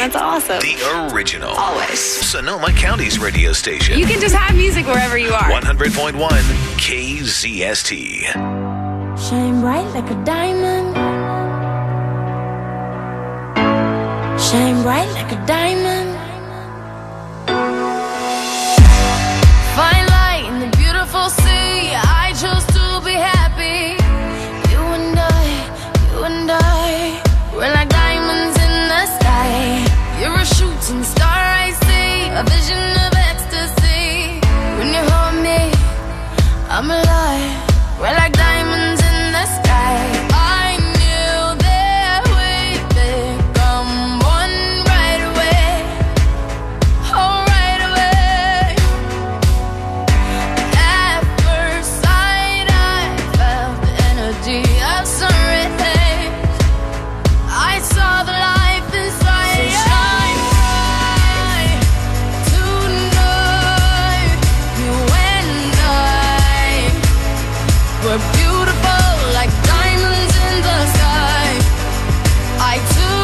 That's awesome. The original. Always. Sonoma County's radio station. You can just have music wherever you are. 100.1 KZST. Shine bright like a diamond. Shine bright like a diamond. Fine light in the beautiful sea. I chose to be happy. You and I, we're like diamonds in the sky. You're a shooting star, I see, a vision of ecstasy. When you hold me, I'm alive. We're like diamonds in the sky. I knew that we'd become one right away. Oh, right away. At first sight, I felt the energy of sun rays. I saw the life inside. So shine bright tonight. You and I, we're beautiful like diamonds in the sky. I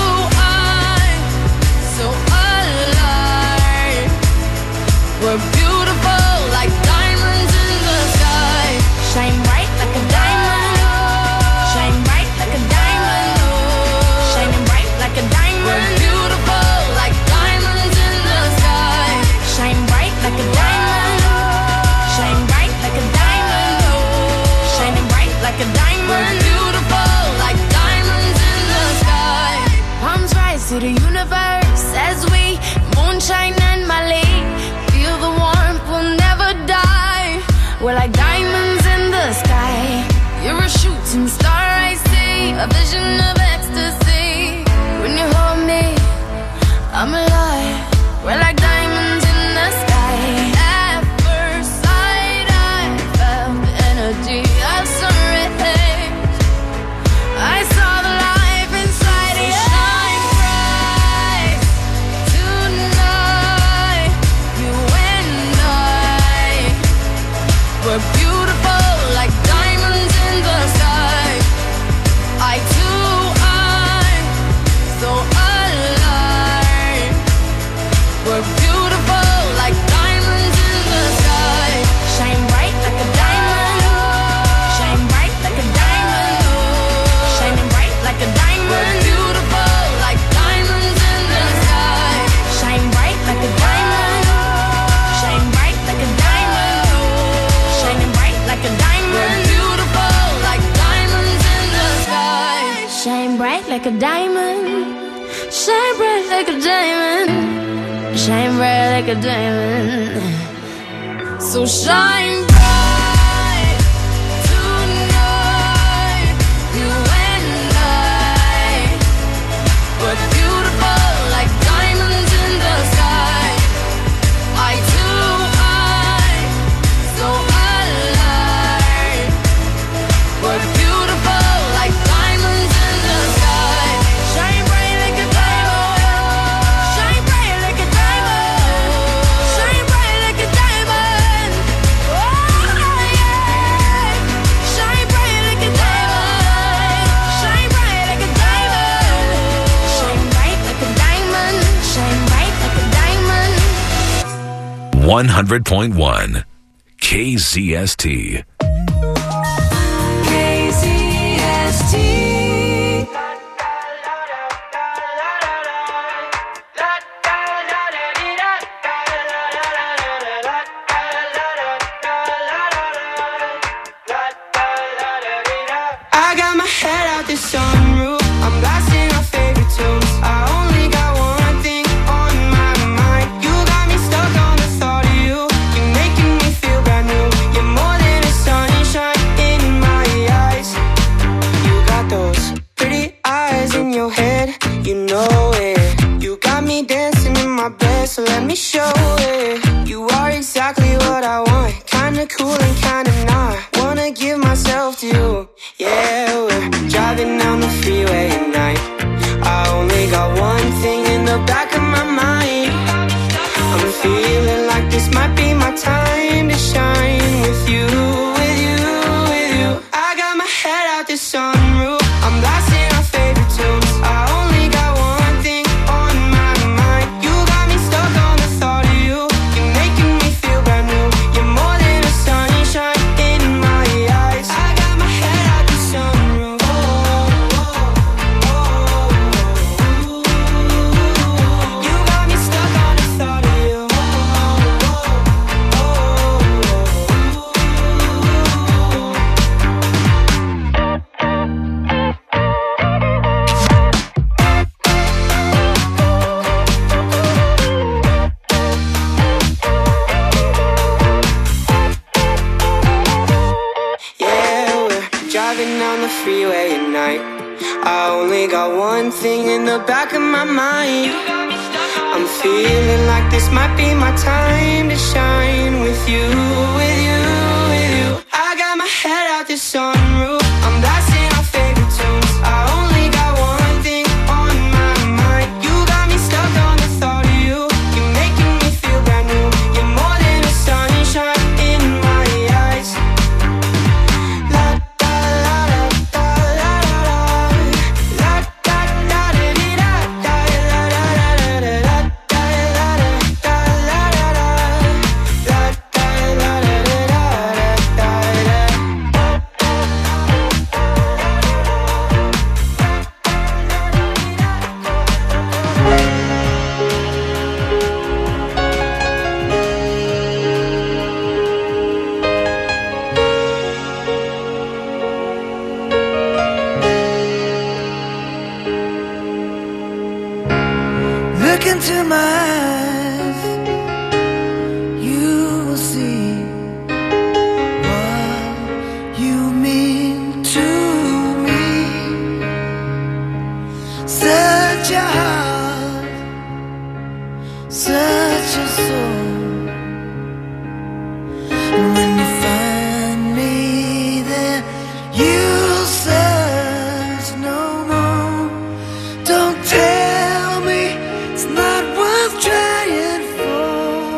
so alive. We're beautiful like diamonds in the sky. Shine bright like a diamond. Shine bright like a diamond. Shining bright like a diamond. We're beautiful like diamonds in the sky. Shine bright like a diamond. Shine bright like a diamond. Shining bright like a diamond. We're beautiful like diamonds in the sky. Palms rise to the universe as we moonshine and Mali. Feel the warmth, we'll never die. We're like diamonds in the sky. You're a shooting star, I see, a vision of ecstasy. When you hold me, I'm alive. We're like diamonds in the sky. At first sight, I felt the energy of sun rays. I saw the life inside you. Shine bright tonight. You and I, we're beautiful like diamonds in the sky. I so alive. We're beautiful like diamonds in the sky. Shine bright like a diamond. Shine bright like a diamond. Shining bright like a diamond. We're beautiful like diamonds in the sky. Shine bright like a diamond. Shine bright like a diamond. Shining bright like a diamond. We're beautiful like diamonds in the sky. Shine bright like a diamond. Shine bright like a diamond. Shine bright like a diamond. So shine bright tonight. You and I, we're beautiful like diamonds in the sky. I so alive. We're beautiful like diamonds in the sky. Shine bright like a diamond. Shine bright like a diamond. Shine bright like a diamond. Oh yeah. Shine bright like a diamond. Shine bright like a diamond. Shine bright like a diamond. Shine bright like a diamond. 100.1 KZST. I got my head out the sunroof. I'm blasting our favorite tunes. I only got one thing on my mind. You got me stuck on the thought of you. You're making me feel brand new. You're more than a sunshine in my eyes. You got those pretty eyes in your head. You know it. You got me dancing in my bed, so let me show it. You are exactly what I want. Kinda cool and kinda not. Wanna give myself to you. Yeah, we're driving down the freeway at night. I only got one thing in the back of my mind. I'm feeling like this might be my time to shine with you, with you, with you. I got my head out the sunroof. I'm blasting our favorite tunes. I only got one thing on my mind. I only got one thing in the back of my mind. I'm feeling like this might be my time to shine with you, with you, with you. I got my head out the sunroof, I'm blasting our favorite tunes. I only got one thing on my mind. You got me stuck on the thought of you. You're making me feel brand new. You're more than the sunshine in my eyes. La da la da la la la da da da di da da la la la la la da la da la la la la da la la la da da. Look into my eyes, you will see what you mean to me. Such a heart, such a soul. And when you find me there, you'll search no more. Don't tell me it's not worth trying for.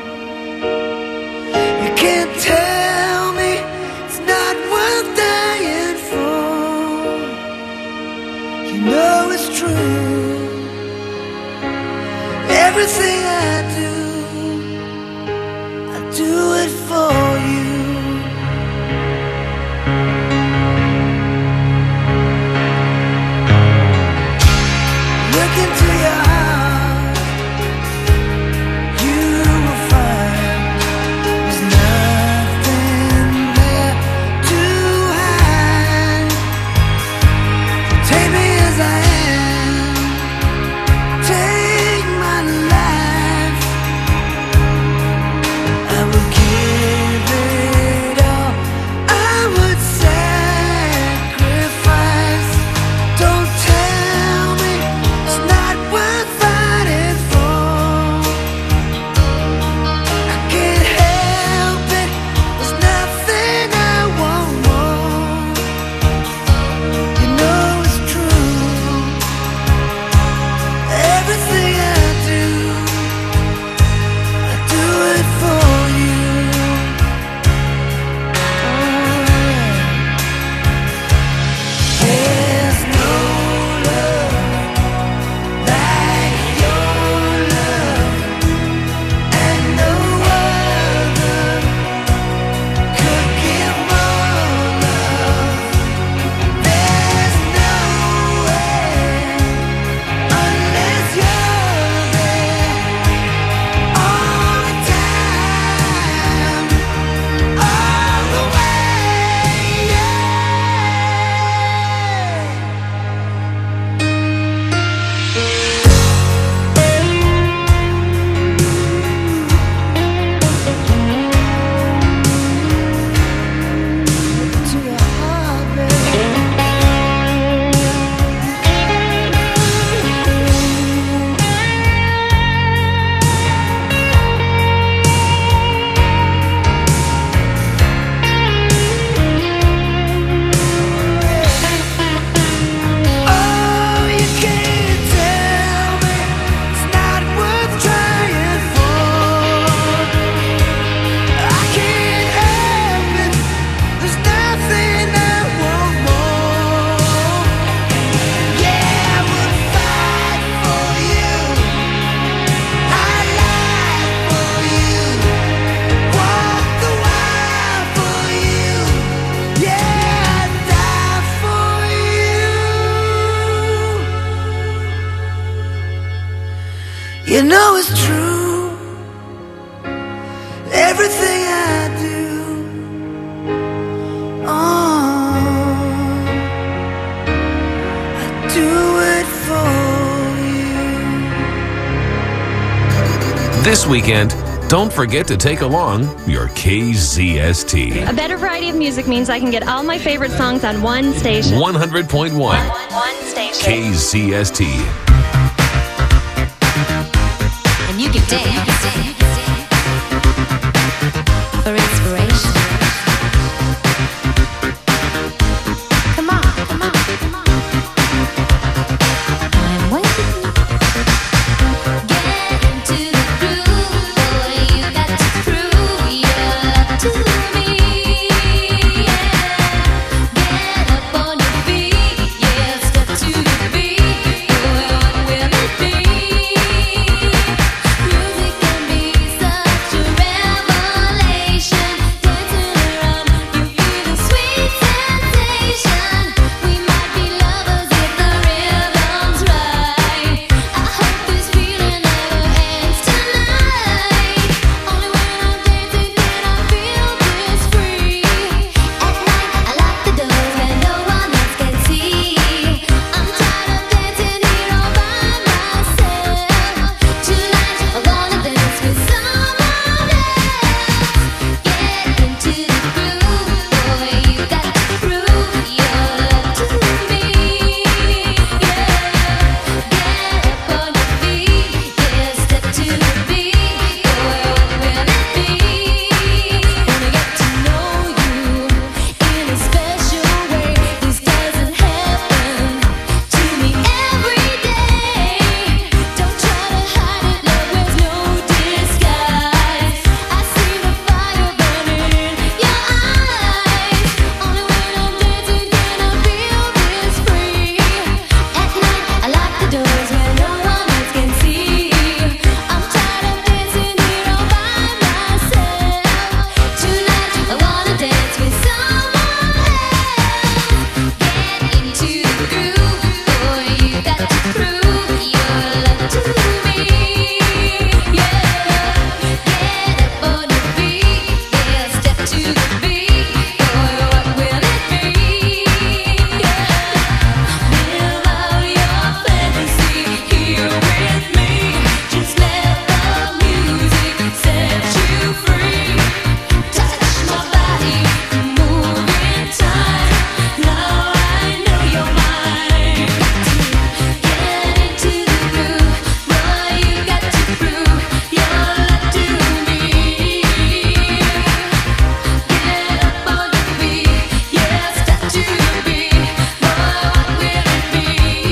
You can't tell me it's not worth dying for. You know it's true. Everything I do it for you. Look into your heart, you will find there's nothing there to hide. Take me as I am, take my life. I will give it all, I would sacrifice. Don't tell me it's not worth fighting for. I can't help it, there's nothing I want more. You know it's true. Everything I do it for you. There's no love like your love, and no other could give more love. There's no way unless you're there all the time, all the way. To your heart, baby. Oh, you can't tell me it's not worth trying for. I can't help it, there's nothing I want more. Yeah, I would fight for you, I'd lie for you, walk the wire for you. Yeah, I'd die for you. You know it's true. Everything I do, I do it for you. This weekend, Don't forget to take along your KZST. A better variety of music means I can get all my favorite songs on one station. 100.1 One station. KZST. And you can dance for inspiration. Come on, come on, come on. I'm waiting. Get into the groove, boy. You got to prove your love to me. Yeah. Get up on your feet, yeah. Step to the beat, boy. What will it be? Music can be such a revelation. Dancing around, you feel the sweet sensation. We might be lovers if the rhythm's right. I hope this feeling never ends tonight. Only when I'm dancing can I feel this free. At night I lock the doors where no one else can see. I'm tired of dancing here all by myself. Tonight I wanna dance with someone else. Get into the groove, boy. You got to prove your love to me. Yeah. Get up on your feet, yeah. Step to the beat, boy. What will it be? Wanna get to know you in a special way. This doesn't happen to me every day. Don't try to hide it, love wears no disguise. I see the fire burning in your eyes. Only when I'm dancing can I feel this free. At night I lock the doors where no one else can see. I'm tired of dancing here all by myself. Tonight I wanna dance with someone else. Get into the groove, boy. You got to prove your love to me. Yeah. Get up on your feet, yeah. Step to the beat, boy. What will it be? Yeah. Live out your fantasy here with me. Just let the music set you free. Touch my body, move in time. Now I know you're mine. Get into the groove, boy. You got to prove your love to me. Get up on your feet, yeah. Step to the beat, boy. What will it be?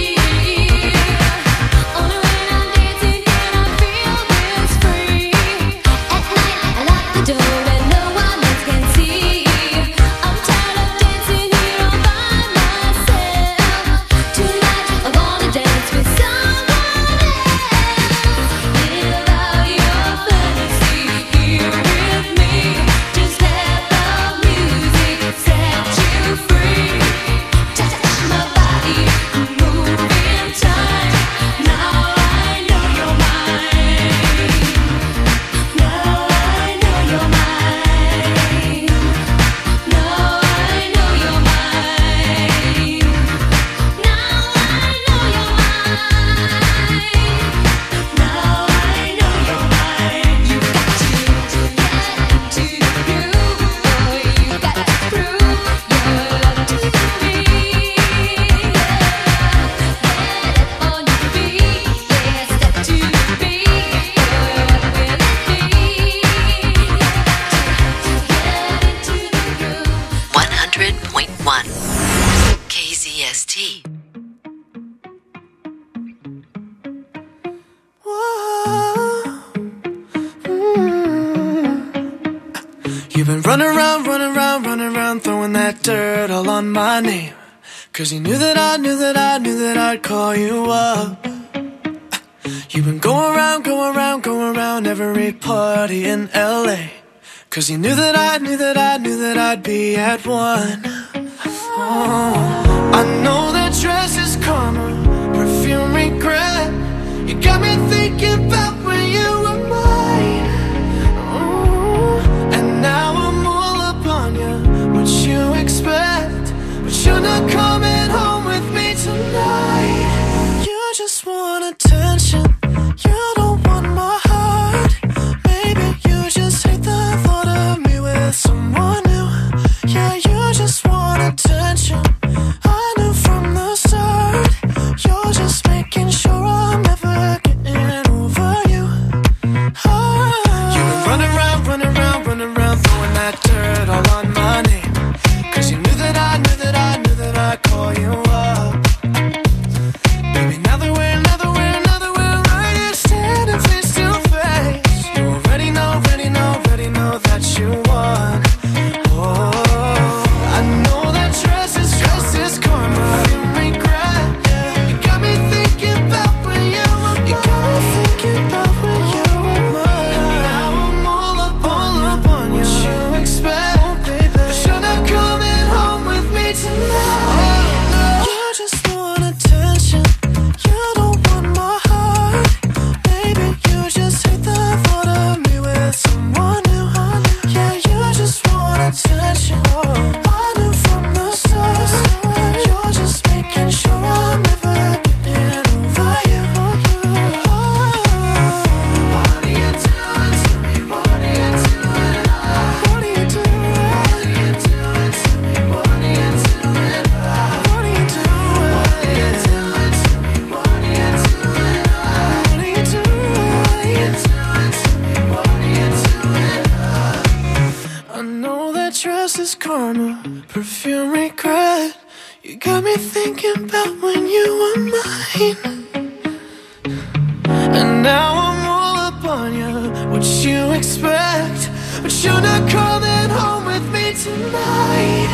Only when I'm dancing can I feel this free. At night I lock the door where no one else can see. I'm tired of dancing here all by myself. Tonight I wanna dance with someone else. Live out your fantasy here with me. Just let the music set you free. Touch my body, move in time. Now I know you're mine. Now I know you're mine. Now I know you're mine. Now I know you're mine. Now I know you're mine. You got to get into the groove, boy. You got to prove your love to me. Get up on your feet, yeah. Step to the beat, boy. What will it be? Get into the groove. 100.1 KZST. You've been running around, throwing that dirt all on my name. 'Cause you knew that I'd call you up. You've been going around every party in LA. 'Cause you knew that I'd be at one. Oh, I know that dress is karma, perfume regret. You got me thinking about when you were mine. Oh, and now I'm all up on you. What you expect? But you're not coming home with me tonight. You just want attention. You don't want my heart. Maybe you running around, throwing that dirt all on my name. 'Cause you knew that I'd call you up. Baby, now that we're right here standing face to face, you already know that you won. Oh, I know that dress is karma, you regret. You got me thinking about when you were mine. You got me thinking about when you were mine. And now I'm all up on you. What you expect, baby? But you're not coming home with me tonight. You just want attention. You don't want my heart, baby. You just hate the thought of me with someone new. Yeah, you just want attention. I knew from the start. You're just making sure I'm never getting over you. What are you doing to me? What are you doing? What are you doing? What are you doing to me? What are you doing? What are you doing? What are you doing to me? What are you doing? What are you doing to me? What are you doing? I know that dress is karma, perfume regret. You got me thinking about when you were mine. And now I'm all up on you. What you expect? But you're not coming home with me tonight.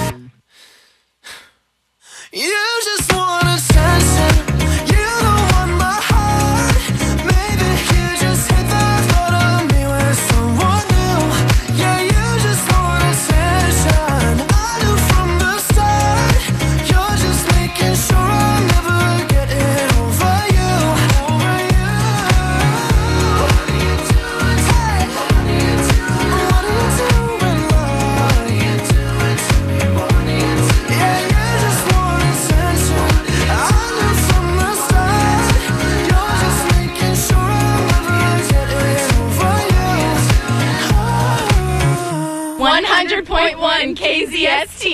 You just want attention. You don't want my heart. Maybe you just hate the thought of me with someone new. Yeah, you just want attention. I knew from the start. You're just making sure I'm never getting over you. Over you. What are you doing? Hey. What are you doing? What are you doing, love? What are you doing to me? What are you doing? Yeah, you just want attention. I knew from the start. You're just making sure I'm never getting over you. 100.1 KZST.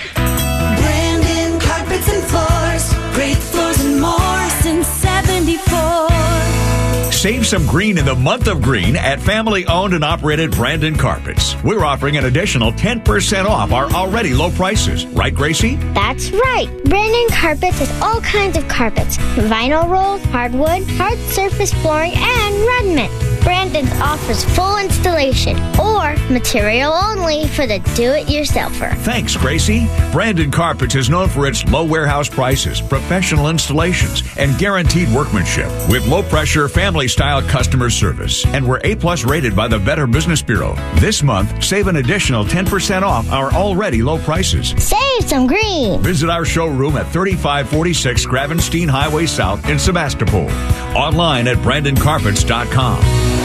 Brandon Carpets and Floors, great floors and more since 74. Save some green in the month of green at family-owned and operated Brandon Carpets. We're offering an additional 10% off our already low prices. Right, Gracie? That's right. Brandon Carpets has all kinds of carpets. Vinyl rolls, hardwood, hard surface flooring, and redmint. Brandon offers full installation or material only for the do-it-yourselfer. Thanks, Gracie. Brandon Carpets is known for its low warehouse prices, professional installations, and guaranteed workmanship with low-pressure, family-style customer service. And we're A+ rated by the Better Business Bureau. This month, save an additional 10% off our already low prices. Save some green. Visit our showroom at 3546 Gravenstein Highway South in Sebastopol. Online at brandoncarpets.com.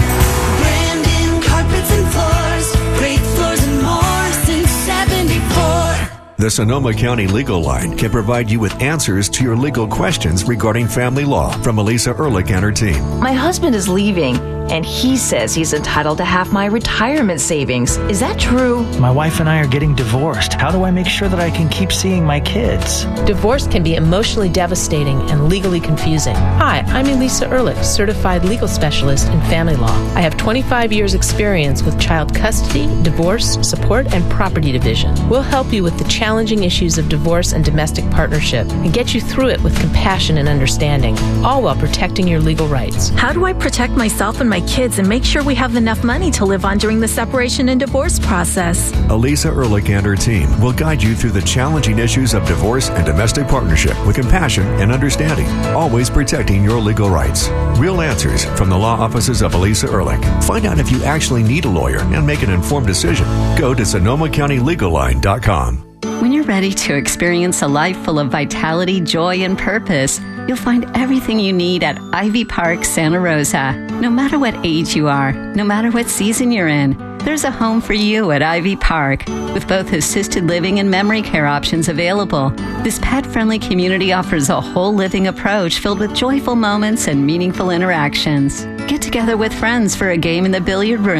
Brandon Carpets and Floors, great floors and more since 74. The Sonoma County Legal Line can provide you with answers to your legal questions regarding family law from Elisa Ehrlich and her team. My husband is leaving, and he says he's entitled to half my retirement savings. Is that true? My wife and I are getting divorced. How do I make sure that I can keep seeing my kids? Divorce can be emotionally devastating and legally confusing. Hi, I'm Elisa Ehrlich, certified legal specialist in family law. I have 25 years experience with child custody, divorce, support, and property division. We'll help you with the challenging issues of divorce and domestic partnership and get you through it with compassion and understanding, all while protecting your legal rights. How do I protect myself and my kids and make sure we have enough money to live on during the separation and divorce process? Elisa Ehrlich and her team will guide you through the challenging issues of divorce and domestic partnership with compassion and understanding, always protecting your legal rights. Real answers from the law offices of Elisa Ehrlich. Find out if you actually need a lawyer and make an informed decision. Go to SonomaCountyLegalLine.com. When you're ready to experience a life full of vitality, joy, and purpose, you'll find everything you need at Ivy Park, Santa Rosa. No matter what age you are, no matter what season you're in, there's a home for you at Ivy Park, with both assisted living and memory care options available. This pet-friendly community offers a whole living approach filled with joyful moments and meaningful interactions. Get together with friends for a game in the billiard room.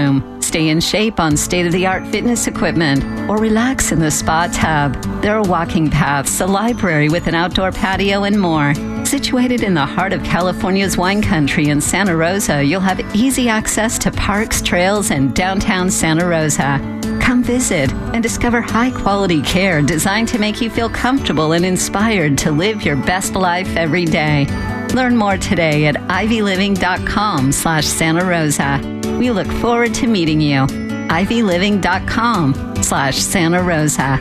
stay in shape on state-of-the-art fitness equipment, or relax in the spa tub. There are walking paths, a library with an outdoor patio, and more. Situated in the heart of California's wine country in Santa Rosa, you'll have easy access to parks, trails, and downtown Santa Rosa. Come visit and discover high-quality care designed to make you feel comfortable and inspired to live your best life every day. Learn more today at ivyliving.com/Santa Rosa. We look forward to meeting you. ivyliving.com/Santa Rosa.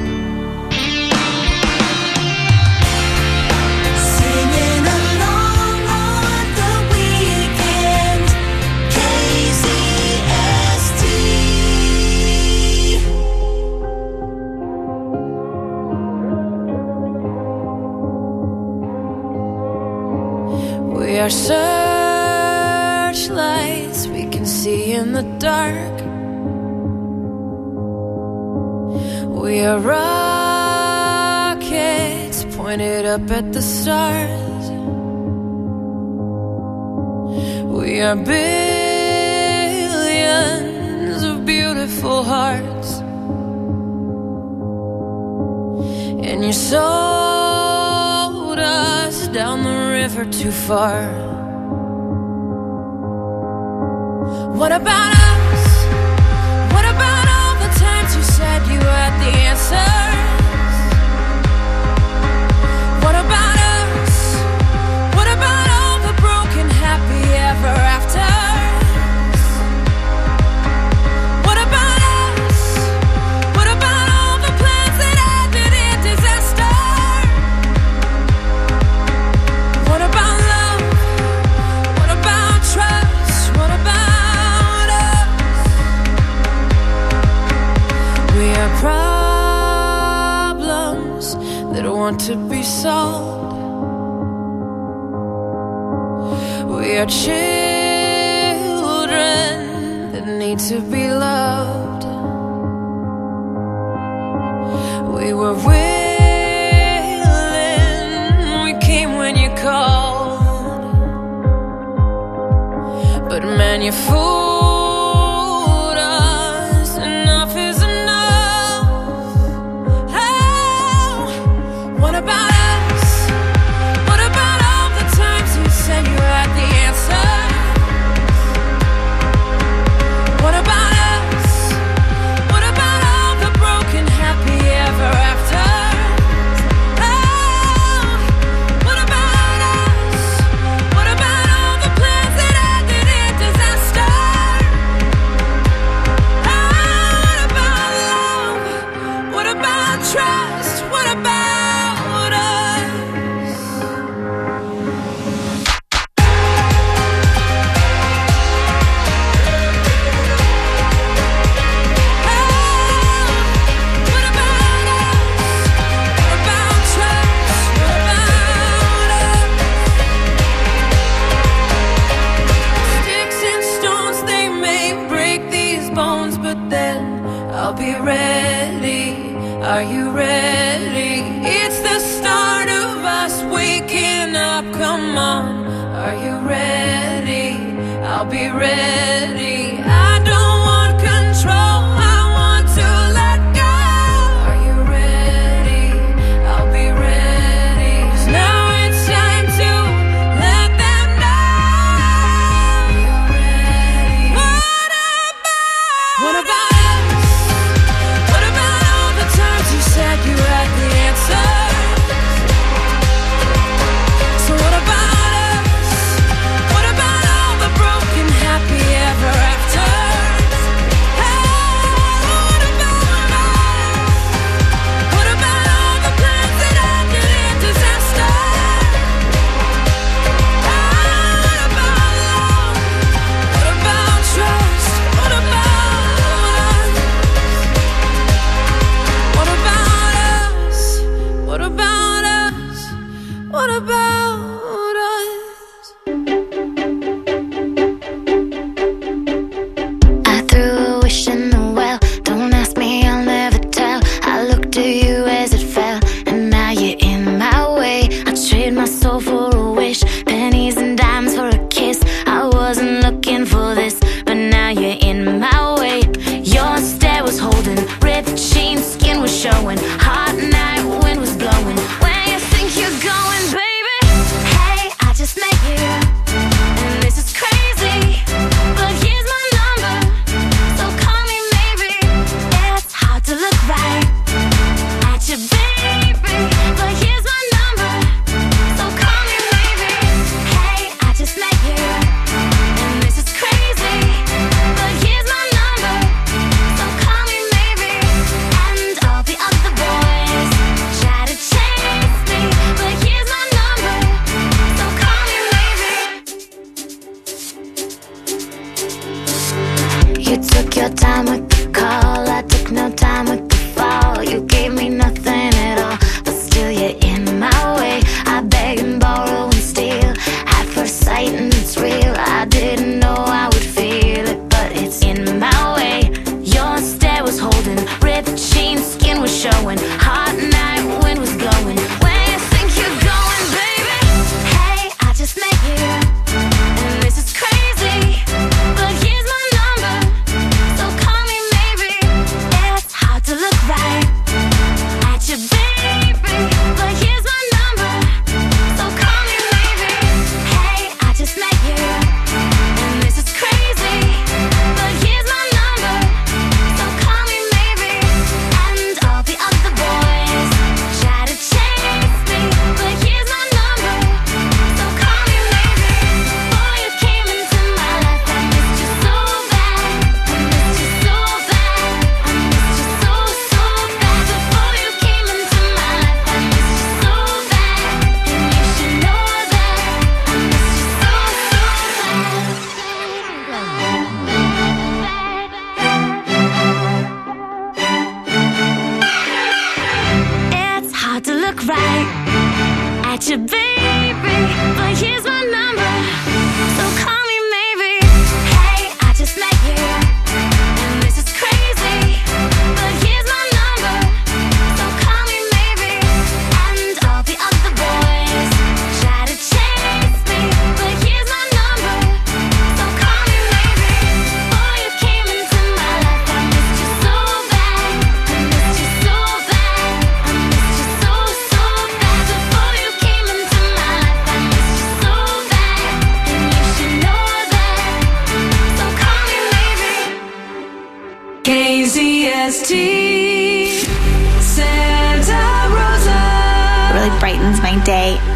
We are searchlights we can see in the dark. We are rockets pointed up at the stars. We are billions of beautiful hearts. And you sold us down the river too far. What about us? What about all the times you said you had the answers? What about us? What about all the broken happy ever afters? What about us? What about all the plans that ended in disaster? What about love? What about trust? What about us? We are problems that want to be solved. We are children that need to be loved. We were willing, we came when you called. But man, you fooled us. Enough is enough. Oh, what about us? What about all the times you said you had the answer? What about us? What about all the broken happy ever after? Oh, what about us? What about all the plans that ended in disaster? Oh, what about love? What about trust? What about us? What about us? What about trust? What about us? Sticks and stones, they may break these bones, but then I'll be ready. Are you ready? It's the start of us waking up. Come on, are you ready? I'll be ready. I don't want control, I want to let go. Are you ready? I'll be ready. 'Cause now it's time to let them know. Are you ready? What about us? What about all the times you said you had the answers? So what about us? What about all the broken happy ever after? You took your time with the call, I took no time with the fall. You gave me nothing at all, but still you're in my way. I beg and borrow and steal at first sight, and it's real. I didn't know I would feel it, but it's in my way. Your stare was holding, ripped jeans, skin was showing, hot night wind was blowing. Where you think you're going, baby? Hey, I just met you, and this is crazy, but here's my number, so call me maybe. It's hard to look right at you, baby, but here's my number, so call me maybe. Hey, I just met you, and this is crazy, but here's my number, so call me maybe. And all the other boys try to chase me, but here's my number, so call me maybe. Before you came into my life, I missed you so bad, I missed you so bad, I missed you so, so bad. Before you came into my life, I missed you so bad, and you should know that I missed you so, It's hard to look right at you, baby, but here's my number, so call me maybe. Hey, I just met you, and this is crazy, but here's my number, so call me maybe. And all the other boys try to chase me, but here's my number, so call me maybe. Before you came into my life, I missed you so bad, I missed you so bad, I missed you so, so bad. Before you came into my life, I missed you so bad, and you should know that, so call me maybe. KZST Santa Rosa. Really brightens my day.